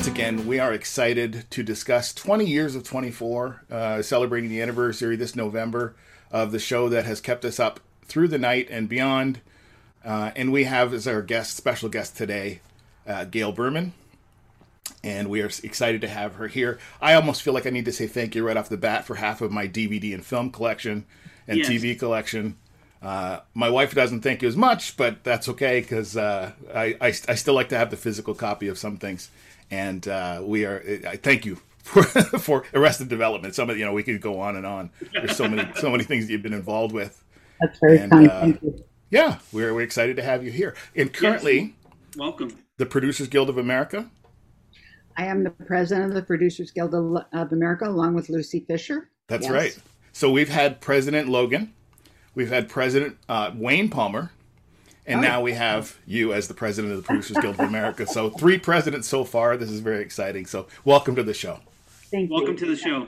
again, we are excited to discuss 20 years of 24, celebrating the anniversary this November of the show that has kept us up through the night and beyond. And we have as our special guest today, Gail Berman. And we are excited to have her here. I almost feel like I need to say thank you right off the bat for half of my DVD and film collection and TV collection. My wife doesn't thank you as much, but that's okay because I still like to have the physical copy of some things. And I thank you for Arrested Development. Some of we could go on and on. There's so many things that you've been involved with. That's very kind. Thank you. Yeah, we're excited to have you here. And currently, welcome, the Producers Guild of America. I am the president of the Producers Guild of America, along with Lucy Fisher. That's right. So we've had President Logan, we've had President Wayne Palmer, and now we have you as the president of the Producers Guild of America. So 3 presidents so far. This is very exciting. So welcome to the show. Thank you. Welcome to the show.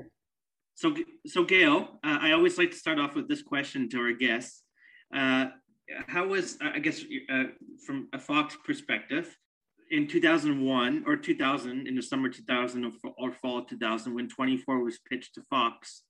So Gail, I always like to start off with this question to our guests. How was, I guess, from a Fox perspective, in 2001 or 2000, in the summer 2000 or fall 2000, when 24 was pitched to Fox,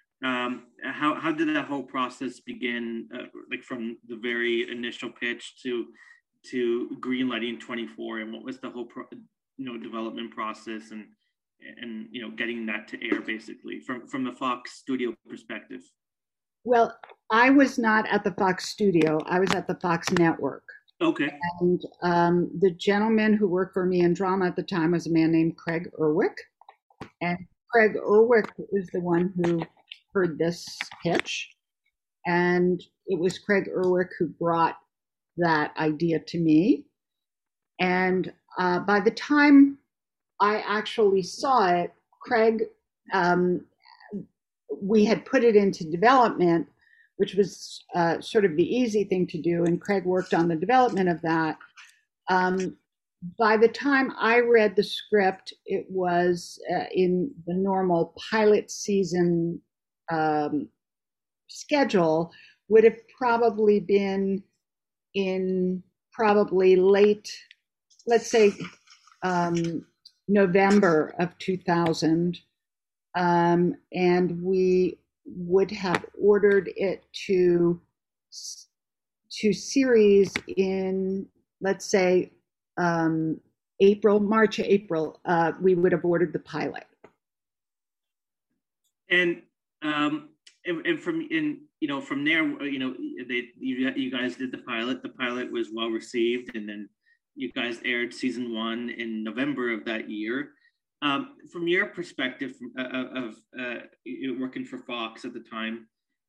how did that whole process begin? Like from the very initial pitch to greenlighting 24, and what was the whole development process and getting that to air, basically from the Fox studio perspective? Well, I was not at the Fox studio. I was at the Fox network. Okay. And the gentleman who worked for me in drama at the time was a man named Craig Erwick. And Craig Erwick is the one who heard this pitch. And it was Craig Erwick who brought that idea to me. And by the time I actually saw it, Craig, we had put it into development, which was sort of the easy thing to do, and Craig worked on the development of that. By the time I read the script, it was in the normal pilot season schedule, would have probably been in late, let's say, November of 2000. And we would have ordered it to series in, let's say, March, April. We would have ordered the pilot. And from there, you guys did the pilot. The pilot was well received, and then you guys aired season 1 in November of that year. From your perspective of working for Fox at the time,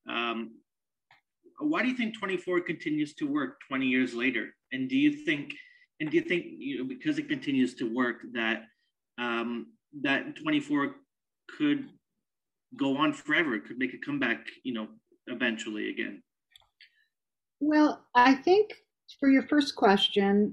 why do you think 24 continues to work 20 years later? And do you think because it continues to work that that 24 could go on forever, could make a comeback, eventually again? Well, I think for your first question,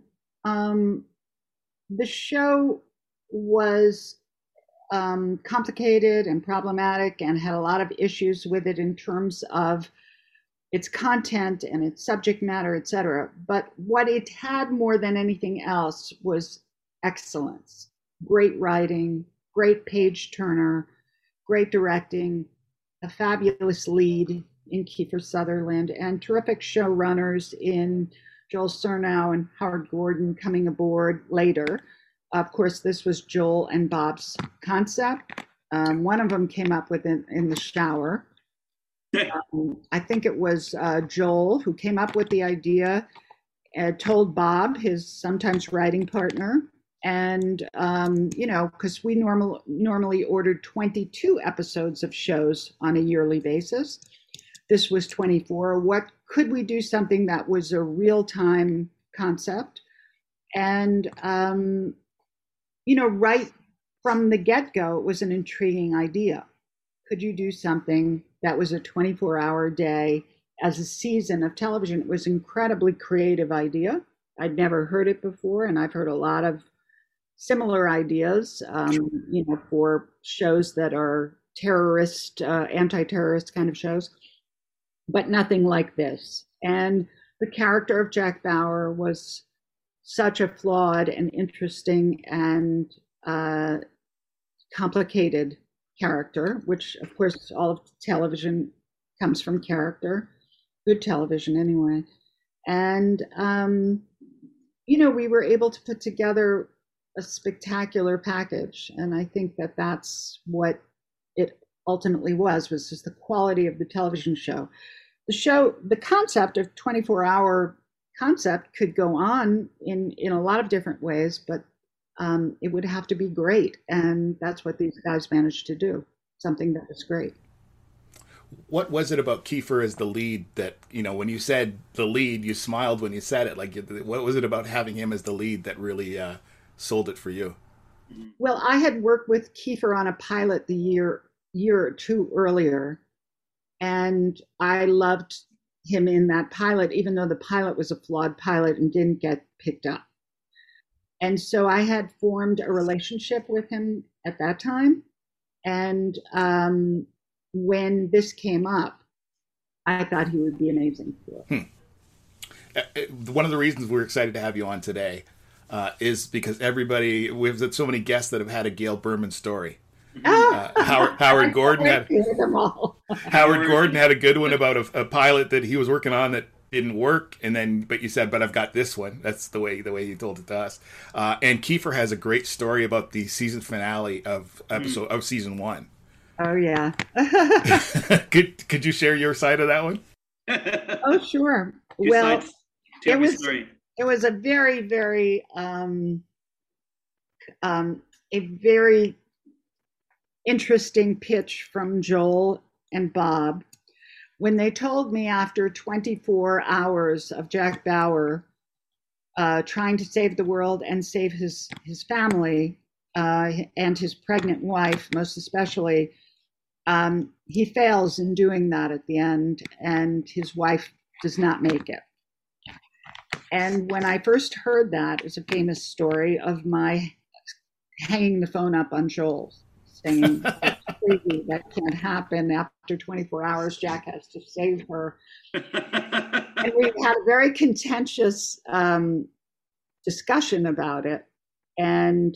the show was complicated and problematic and had a lot of issues with it in terms of its content and its subject matter, et cetera. But what it had more than anything else was excellence, great writing, great page turner, great directing, a fabulous lead in Kiefer Sutherland, and terrific showrunners in Joel Surnow and Howard Gordon coming aboard later. Of course, this was Joel and Bob's concept. One of them came up with it in the shower. I think it was Joel who came up with the idea, told Bob, his sometimes writing partner, and because we normally ordered 22 episodes of shows on a yearly basis. This was 24. What could we do something that was a real-time concept? And right from the get-go, it was an intriguing idea. Could you do something that was a 24-hour day as a season of television? It was an incredibly creative idea. I'd never heard it before, and I've heard a lot of similar ideas, for shows that are terrorist, anti-terrorist kind of shows, but nothing like this. And the character of Jack Bauer was such a flawed and interesting and complicated character, which of course all of television comes from character, good television anyway. And, we were able to put together a spectacular package. And I think that that's what it ultimately was just the quality of the television show. The concept of 24-hour concept could go on in a lot of different ways, but it would have to be great. And that's what these guys managed to do, something that was great. What was it about Kiefer as the lead that, when you said the lead, you smiled when you said it? Like, what was it about having him as the lead that really sold it for you? Well, I had worked with Kiefer on a pilot the year or two earlier, and I loved him in that pilot, even though the pilot was a flawed pilot and didn't get picked up. And so I had formed a relationship with him at that time. And when this came up, I thought he would be amazing for it. One of the reasons we're excited to have you on today is because we've had so many guests that have had a Gail Berman story. Howard Gordon had Howard Gordon had a good one about a pilot that he was working on that didn't work, but you said, but I've got this one. That's the way you told it to us. And Kiefer has a great story about the season finale of season 1. Oh yeah. Could you share your side of that one? Oh sure. Well, it was a very, very a very interesting pitch from Joel and Bob when they told me after 24 hours of Jack Bauer trying to save the world and save his family and his pregnant wife, most especially, he fails in doing that at the end, and his wife does not make it. And when I first heard that, it was a famous story of my hanging the phone up on Joel, saying, "That's crazy, that can't happen. After 24 hours, Jack has to save her." And we had a very contentious discussion about it. And,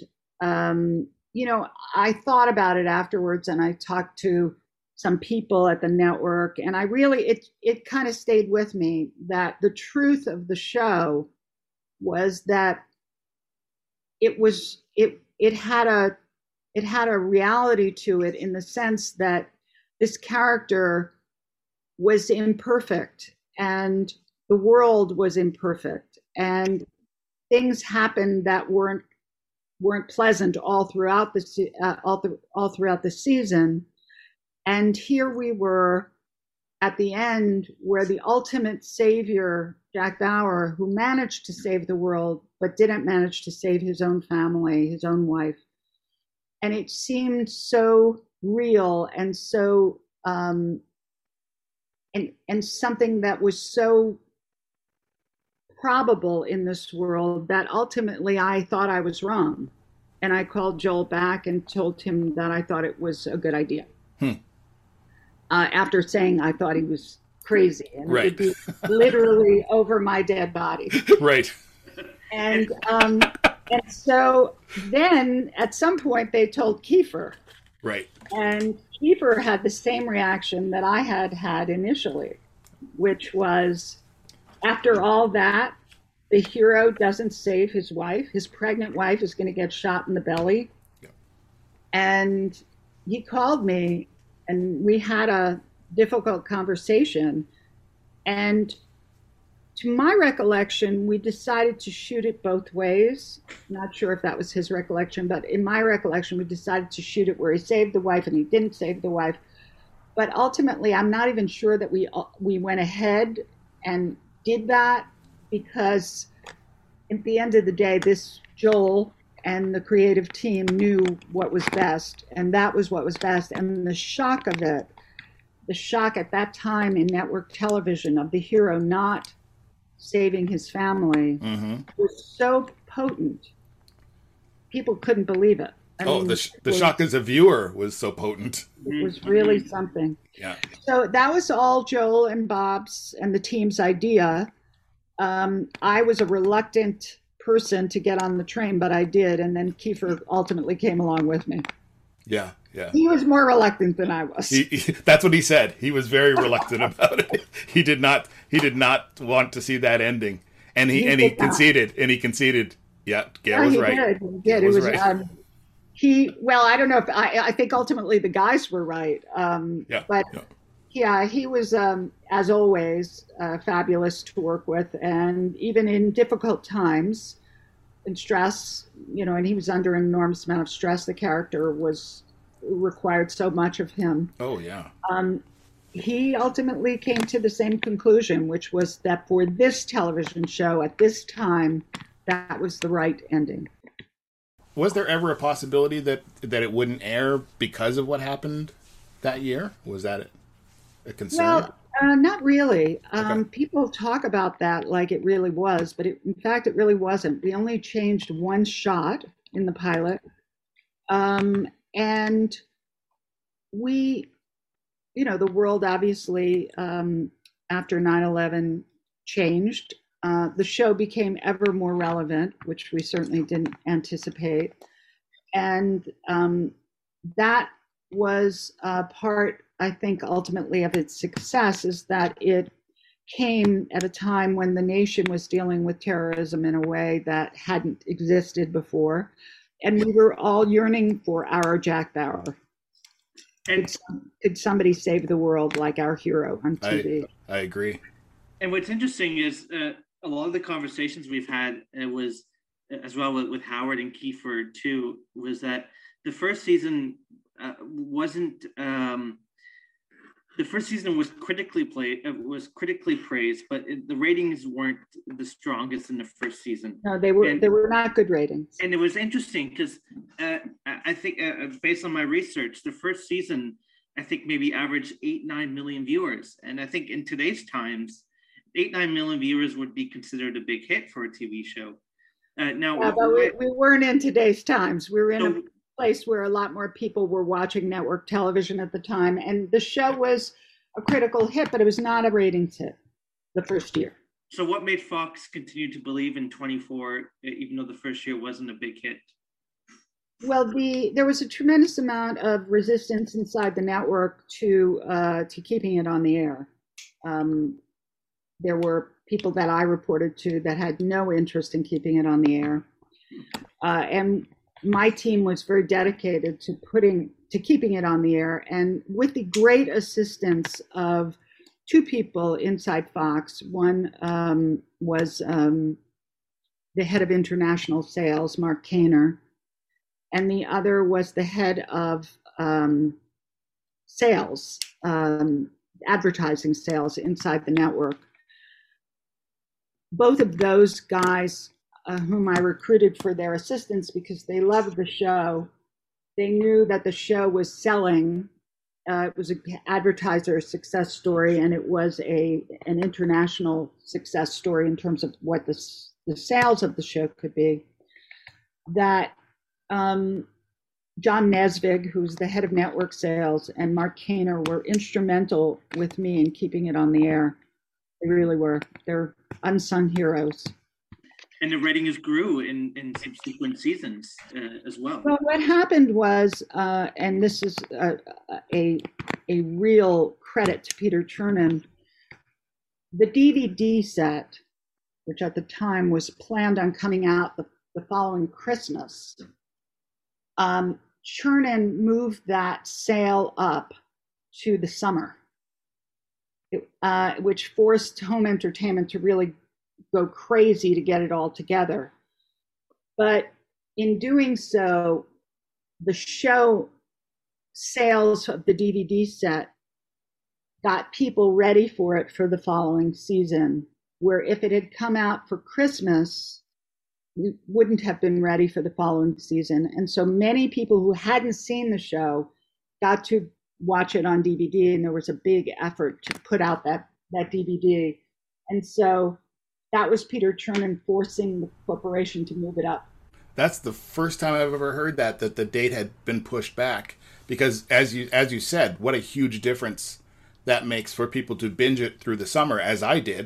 I thought about it afterwards, and I talked to some people at the network, and I really, it kind of stayed with me that the truth of the show was that it had a reality to it, in the sense that this character was imperfect and the world was imperfect, and things happened that weren't pleasant all throughout the season. And here we were at the end, where the ultimate savior, Jack Bauer, who managed to save the world but didn't manage to save his own family, his own wife. And it seemed so real and so and something that was so probable in this world that ultimately I thought I was wrong. And I called Joel back and told him that I thought it was a good idea. After saying I thought he was crazy, and right. It would be literally over my dead body. Right. And so then at some point they told Kiefer. Right. And Kiefer had the same reaction that I had initially, which was, after all that, the hero doesn't save his wife. His pregnant wife is going to get shot in the belly. Yeah. And he called me, and we had a difficult conversation. And to my recollection, we decided to shoot it both ways. Not sure if that was his recollection, but in my recollection, we decided to shoot it where he saved the wife and he didn't save the wife. But ultimately, I'm not even sure that we went ahead and did that, because at the end of the day, this Joel and the creative team knew what was best, and that was what was best. And the shock of it, the shock at that time in network television of the hero not saving his family, was so potent. People couldn't believe it. I mean, the shock as a viewer was so potent. It was really something. Yeah. So that was all Joel and Bob's and the team's idea. I was a reluctant person to get on the train, but I did. And then Kiefer ultimately came along with me. Yeah, yeah. He was more reluctant than I was. That's what he said. He was very reluctant about it. He did not want to see that ending. And he conceded. Yeah, Gail was right. He did. It was right. I don't know if I think ultimately the guys were right. He was, as always, fabulous to work with. And even in difficult times and stress, and he was under an enormous amount of stress. The character required so much of him. Oh, yeah. He ultimately came to the same conclusion, which was that for this television show at this time, that was the right ending. Was there ever a possibility that it wouldn't air because of what happened that year? Was that a concern? Well, not really. Okay. People talk about that like it really was, but in fact, it really wasn't. We only changed one shot in the pilot. And we, the world obviously, after 9/11 changed. The show became ever more relevant, which we certainly didn't anticipate. And that was part, I think, ultimately of its success, is that it came at a time when the nation was dealing with terrorism in a way that hadn't existed before. And we were all yearning for our Jack Bauer. Could somebody save the world like our hero on TV? I agree. And what's interesting is a lot of the conversations we've had was, as well with Howard and Kiefer too, was that the first season wasn't. The first season was critically praised, but the ratings weren't the strongest in the first season. No, they were not good ratings. And it was interesting because I think, based on my research, the first season, I think maybe averaged 8-9 million viewers. And I think in today's times, 8-9 million viewers would be considered a big hit for a TV show. We weren't in today's times. We were in a place where a lot more people were watching network television at the time, and the show was a critical hit, but it was not a ratings hit the first year. So what made Fox continue to believe in 24, even though the first year wasn't a big hit? Well, there was a tremendous amount of resistance inside the network to keeping it on the air. There were people that I reported to that had no interest in keeping it on the air, and my team was very dedicated to keeping it on the air. And with the great assistance of two people inside Fox, one was the head of international sales, Mark Kaner, and the other was the head of sales, advertising sales inside the network. Both of those guys whom I recruited for their assistance because they loved the show. They knew that the show was selling. It was an advertiser success story, and it was an international success story in terms of what the sales of the show could be. That John Nesvig, who's the head of network sales, and Mark Kaner were instrumental with me in keeping it on the air. They really were. They're unsung heroes. And the ratings grew in subsequent seasons as well. Well, what happened was, and this is a real credit to Peter Chernin, the DVD set, which at the time was planned on coming out the following Christmas, Chernin moved that sale up to the summer, which forced home entertainment to really go crazy to get it all together. But in doing so, the show sales of the DVD set got people ready for it for the following season, where if it had come out for Christmas, we wouldn't have been ready for the following season. And so many people who hadn't seen the show got to watch it on DVD, and there was a big effort to put out that DVD. And so that was Peter Chernin forcing the corporation to move it up. That's the first time I've ever heard that the date had been pushed back. Because as you said, what a huge difference that makes for people to binge it through the summer, as I did,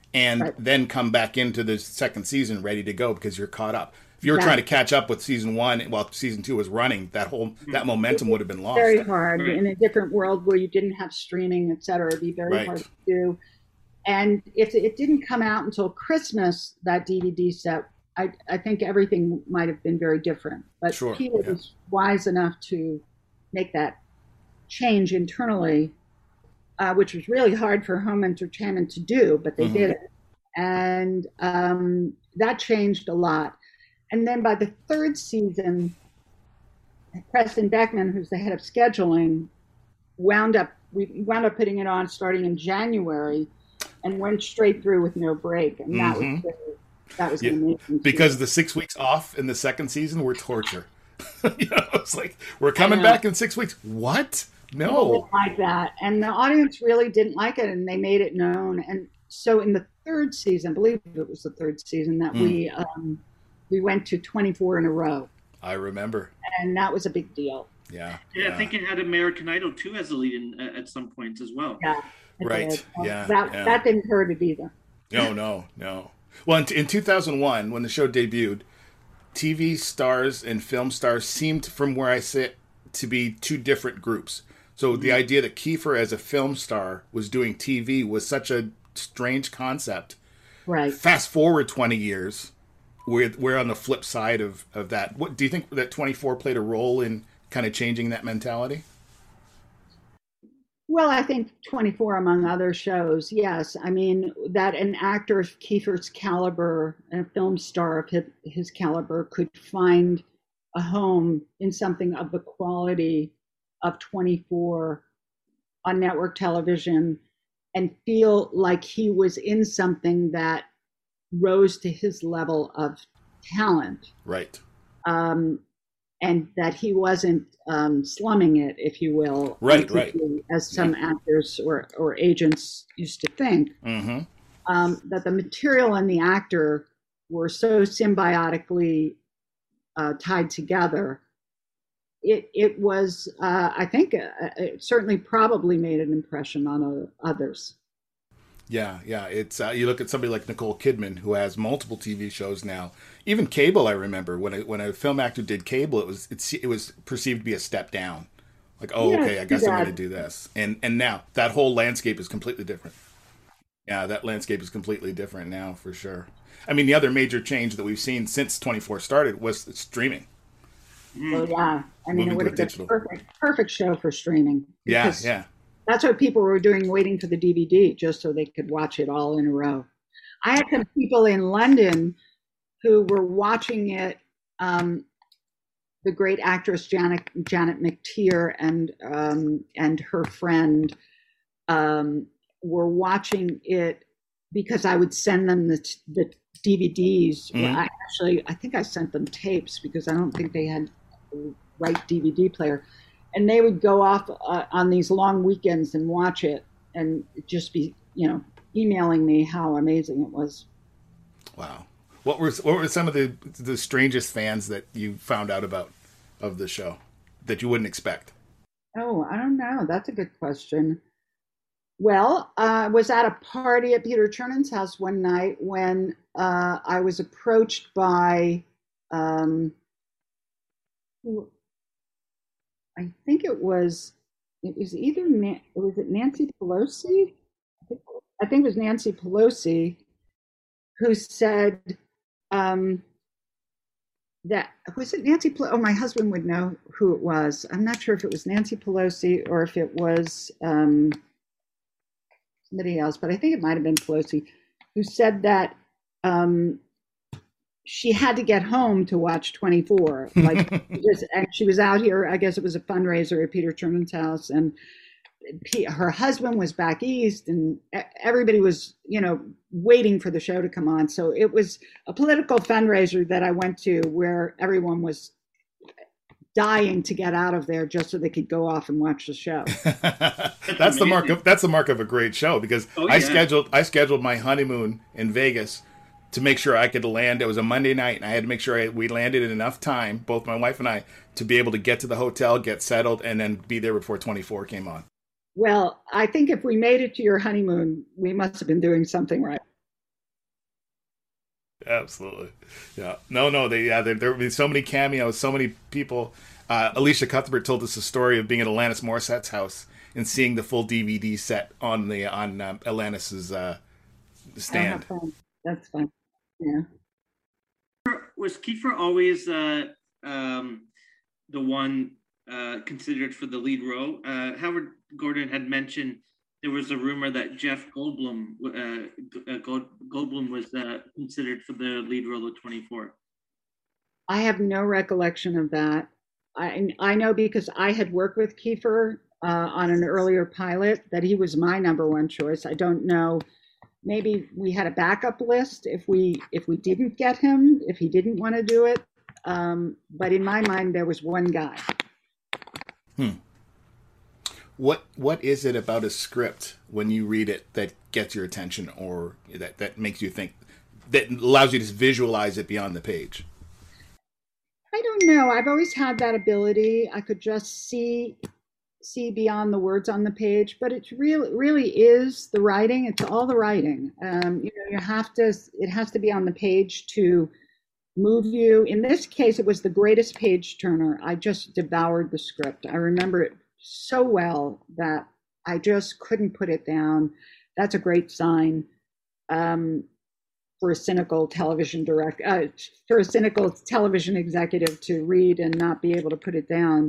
and then come back into the second season ready to go because you're caught up. If you were trying to catch up with season 1 while season 2 was running, that momentum would have been lost. Very hard in a different world where you didn't have streaming, et cetera. It'd be very hard to do. And if it didn't come out until Christmas, that DVD set, I think everything might have been very different. But Peter was wise enough to make that change internally, which was really hard for home entertainment to do, but they did it. And that changed a lot. And then by the third season, Preston Beckman, who's the head of scheduling, we wound up putting it on starting in January and went straight through with no break. And that was amazing. Because the 6 weeks off in the second season were torture. It's like, we're coming back in 6 weeks. What? No. People didn't like that. And the audience really didn't like it, and they made it known. And so in the third season, I believe it was the third season, that we went to 24 in a row. I remember. And that was a big deal. Yeah, I think it had American Idol 2 as a lead-in at some points as well. Yeah. Right. That didn't hurt it either. No. Well, in 2001, when the show debuted, TV stars and film stars seemed, from where I sit, to be two different groups. So the idea that Kiefer as a film star was doing TV was such a strange concept. Right. Fast forward 20 years, we're on the flip side of that. What do you think that 24 played a role in kind of changing that mentality? Well, I think 24, among other shows, yes. I mean, that an actor of Kiefer's caliber and a film star of his caliber could find a home in something of the quality of 24 on network television and feel like he was in something that rose to his level of talent. Right. And that he wasn't slumming it, if you will. Right. As some actors or agents used to think. That the material and the actor were so symbiotically tied together. It was, I think, it certainly probably made an impression on others. Yeah. It's you look at somebody like Nicole Kidman, who has multiple TV shows now. Even cable, I remember when a film actor did cable, it was perceived to be a step down. Like, okay, I guess I'm going to do this. And now that whole landscape is completely different. Yeah, that landscape is completely different now, for sure. I mean, the other major change that we've seen since 24 started was streaming. Oh yeah, I mean, it would have been a perfect show for streaming. Yeah. That's what people were doing, waiting for the DVD just so they could watch it all in a row. I had some people in London who were watching it. The great actress Janet McTeer and her friend were watching it because I would send them the DVDs. I think I sent them tapes because I don't think they had the right DVD player. And they would go off on these long weekends and watch it and just be, emailing me how amazing it was. Wow. What were some of the strangest fans that you found out about of the show that you wouldn't expect? Oh, I don't know. That's a good question. Well, I was at a party at Peter Chernan's house one night when I was approached by I think it was either was it Nancy Pelosi? I think it was Nancy Pelosi who said that was it Nancy Pelosi? Oh, my husband would know who it was. I'm not sure if it was Nancy Pelosi or if it was somebody else, but I think it might have been Pelosi who said that she had to get home to watch 24. And she was out here. I guess it was a fundraiser at Peter Chernan's house, and her husband was back east, and everybody was, waiting for the show to come on. So it was a political fundraiser that I went to where everyone was dying to get out of there just so they could go off and watch the show. That's the mark of a great show, because I scheduled my honeymoon in Vegas to make sure I could land. It was a Monday night, and I had to make sure we landed in enough time, both my wife and I, to be able to get to the hotel, get settled, and then be there before 24 came on. Well, I think if we made it to your honeymoon, we must have been doing something right. Absolutely. Yeah. No. There have been so many cameos, so many people. Alicia Cuthbert told us a story of being at Alanis Morissette's house and seeing the full DVD set on Alanis's stand. Oh, how fun. That's fun. Yeah. Was Kiefer always the one considered for the lead role? Howard Gordon had mentioned there was a rumor that Jeff Goldblum was considered for the lead role of 24. I have no recollection of that. I know because I had worked with Kiefer on an earlier pilot that he was my number one choice. I don't know. Maybe we had a backup list if we didn't get him, if he didn't want to do it. But in my mind, there was one guy. What is it about a script when you read it that gets your attention, or that makes you think, that allows you to visualize it beyond the page? I don't know. I've always had that ability. I could just see beyond the words on the page, but it really is the writing. It's all the writing. It has to be on the page to move you. In this case, it was the greatest page turner. I just devoured the script. I remember it so well that I just couldn't put it down. That's a great sign for a cynical television for a cynical television executive to read and not be able to put it down.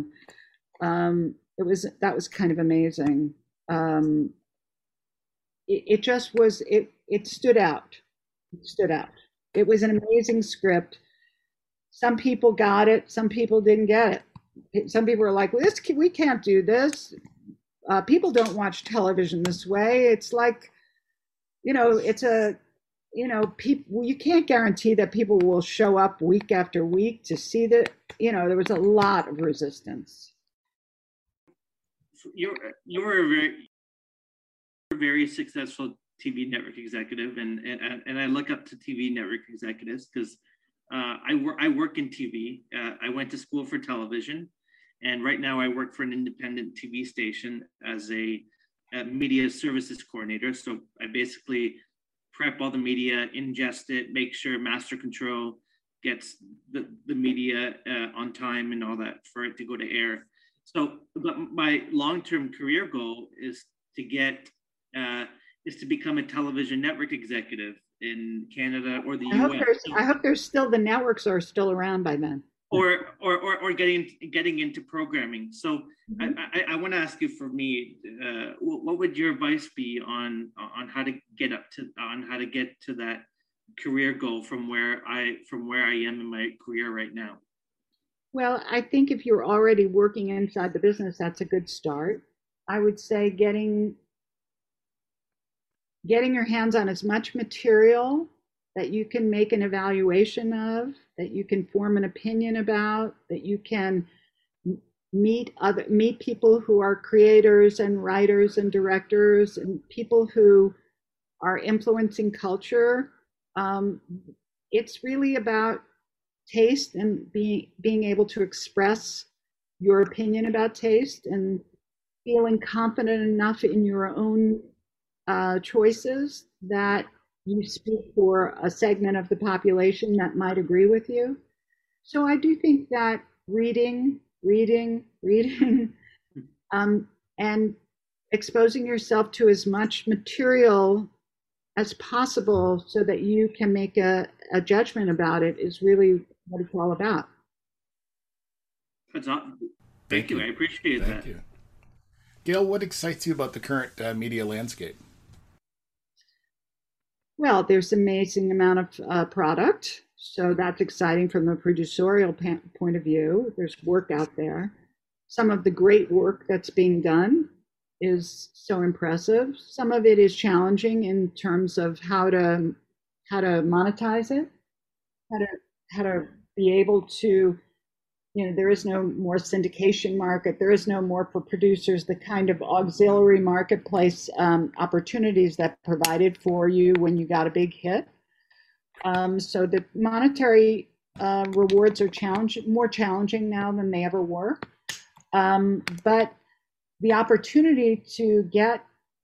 That was kind of amazing. It just was. It stood out. It stood out. It was an amazing script. Some people got it. Some people didn't get it. Some people were like, we can't do this. People don't watch television this way. It's like, you can't guarantee that people will show up week after week to see that. There was a lot of resistance. You were a very successful TV network executive, and I look up to TV network executives because I work in TV. I went to school for television, and right now I work for an independent TV station as a media services coordinator. So I basically prep all the media, ingest it, make sure Master Control gets the media on time and all that for it to go to air. So, but my long-term career goal is to become a television network executive in Canada or the US. I hope there's still, the networks are still around by then. Or getting into programming. So I want to ask you, for me, what would your advice be on how to get to that career goal from where I am in my career right now? Well, I think if you're already working inside the business, that's a good start. I would say getting your hands on as much material that you can make an evaluation of, that you can form an opinion about, that you can meet people who are creators and writers and directors and people who are influencing culture. It's really about taste and being able to express your opinion about taste and feeling confident enough in your own choices that you speak for a segment of the population that might agree with you. So I do think that reading, and exposing yourself to as much material as possible so that you can make a judgment about it is really what it's all about. That's awesome. Thank you. I appreciate that. Thank you. Gail, what excites you about the current media landscape? Well, there's an amazing amount of product, so that's exciting from the producerial point of view. There's work out there. Some of the great work that's being done is so impressive. Some of it is challenging in terms of how to monetize it, how to be able to, there is no more syndication market. There is no more for producers the kind of auxiliary marketplace opportunities that provided for you when you got a big hit. So the monetary rewards are more challenging now than they ever were. But the opportunity to get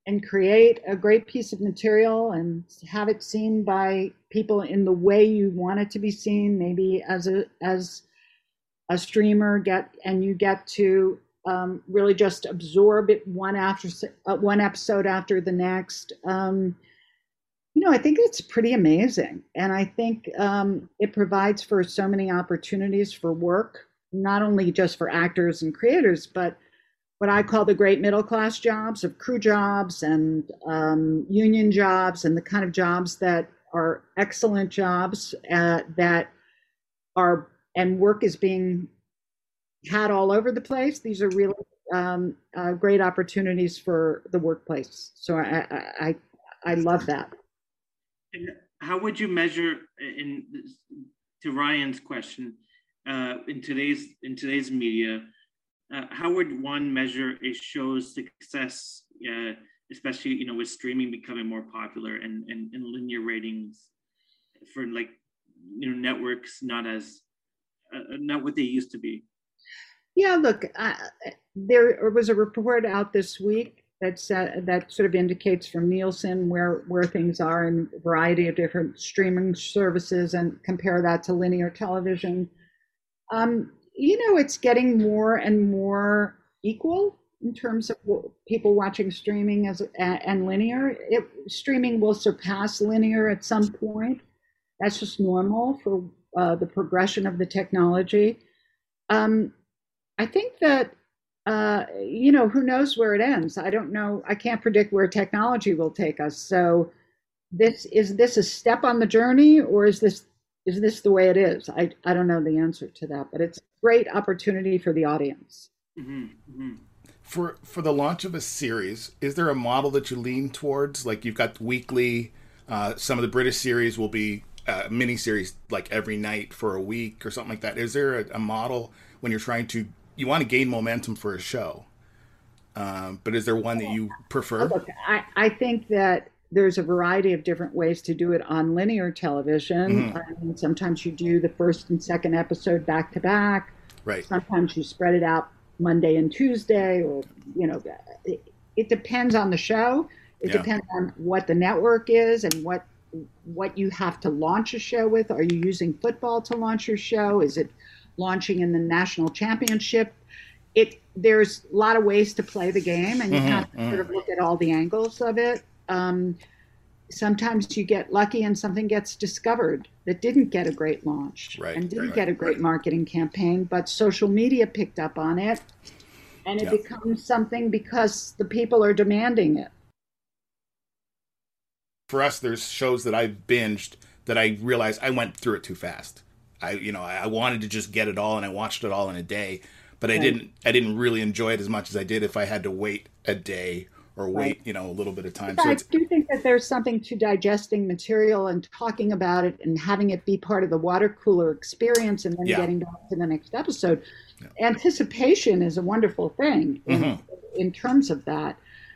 and create a great piece of material and have it seen by people in the way you want it to be seen, maybe as a streamer, you get to really just absorb it one episode after the next. I think it's pretty amazing, and I think it provides for so many opportunities for work, not only just for actors and creators, but what I call the great middle class jobs of crew jobs and union jobs, and the kind of jobs that are excellent jobs that are, and work is being had all over the place. These are really great opportunities for the workplace. So I love that. And how would you measure, to Ryan's question, in today's media? How would one measure a show's success, especially with streaming becoming more popular and linear ratings for networks not what they used to be? Yeah, look, there was a report out this week that sort of indicates from Nielsen where things are in a variety of different streaming services, and compare that to linear television. It's getting more and more equal in terms of people watching streaming and linear. Streaming will surpass linear at some point. That's just normal for the progression of the technology. I think that, who knows where it ends? I don't know. I can't predict where technology will take us. So is this a step on the journey, or is this the way it is? I don't know the answer to that, but it's a great opportunity for the audience. Mm-hmm. Mm-hmm. For the launch of a series, is there a model that you lean towards? Like, you've got weekly, some of the British series will be mini series like every night for a week or something like that. Is there a model when you're you want to gain momentum for a show, but is there one that you prefer? Look, I think that there's a variety of different ways to do it on linear television. Mm-hmm. Sometimes you do the first and second episode back to back. Right. Sometimes you spread it out Monday and Tuesday, or it depends on the show. It depends on what the network is and what you have to launch a show with. Are you using football to launch your show? Is it launching in the national championship? There's a lot of ways to play the game, and you have to sort of look at all the angles of it. Sometimes you get lucky and something gets discovered that didn't get a great launch and didn't get a great marketing campaign, but social media picked up on it, and it becomes something because the people are demanding it. For us, there's shows that I've binged that I realized I went through it too fast. I wanted to just get it all, and I watched it all in a day, but I didn't really enjoy it as much as I did if I had to wait a day or wait, a little bit of time. So I do think that there's something to digesting material and talking about it and having it be part of the water cooler experience, and then getting on to the next episode. Yeah. Anticipation is a wonderful thing in terms of that.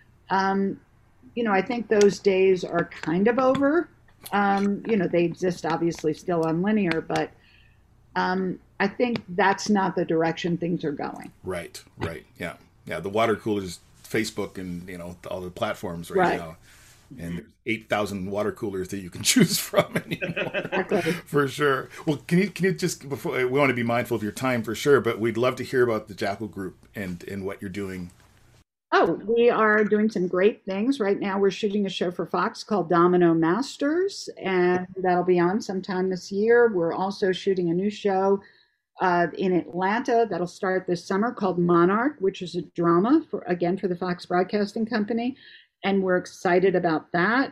I think those days are kind of over. They exist obviously still on linear, but I think that's not the direction things are going. Right. Yeah. The water coolers, Facebook, and all the platforms right now, and there's 8,000 water coolers that you can choose from anymore. For sure. Well, can you just, before, we want to be mindful of your time for sure, but we'd love to hear about the Jackal Group and what you're doing. Oh, we are doing some great things right now. We're shooting a show for Fox called Domino Masters, and that'll be on sometime this year. We're also shooting a new show in Atlanta that'll start this summer called Monarch, which is a drama for the Fox Broadcasting Company, and we're excited about that.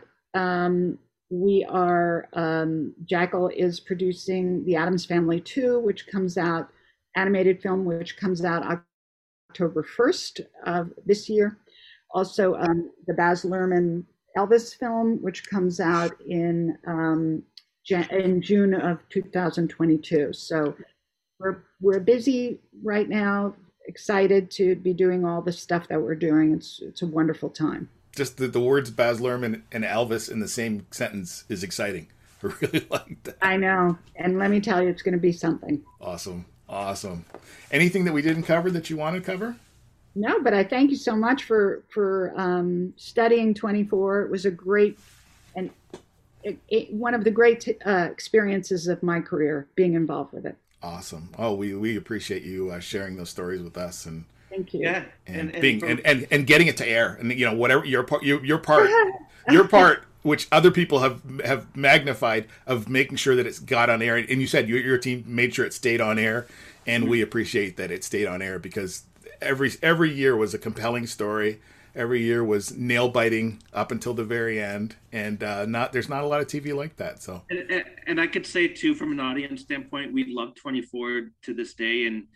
Jackal is producing The Addams Family 2, which comes out, animated film, which comes out October 1st of this year. Also, the Baz Luhrmann Elvis film, which comes out in June of 2022. So we're busy right now, excited to be doing all the stuff that we're doing. It's a wonderful time. Just the words Baz Luhrmann and Elvis in the same sentence is exciting. I really like that. I know. And let me tell you, it's going to be something. Awesome. Anything that we didn't cover that you want to cover? No, but I thank you so much for studying 24. It was a great and one of the great experiences of my career being involved with it. Awesome. Oh, we appreciate you sharing those stories with us, and thank you. Yeah, and being and getting it to air, and whatever your part, your part, which other people have magnified, of making sure that it's got on air. And you said your team made sure it stayed on air, and we appreciate that it stayed on air, because every year was a compelling story. Every year was nail biting up until the very end, and there's not a lot of TV like that. So, and I could say too, from an audience standpoint, we love 24 to this day, and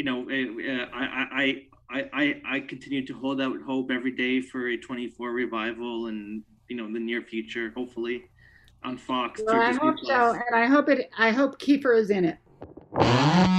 I continue to hold out hope every day for a 24 revival, and in the near future, hopefully, on Fox. Well, I hope so, and I hope Kiefer is in it.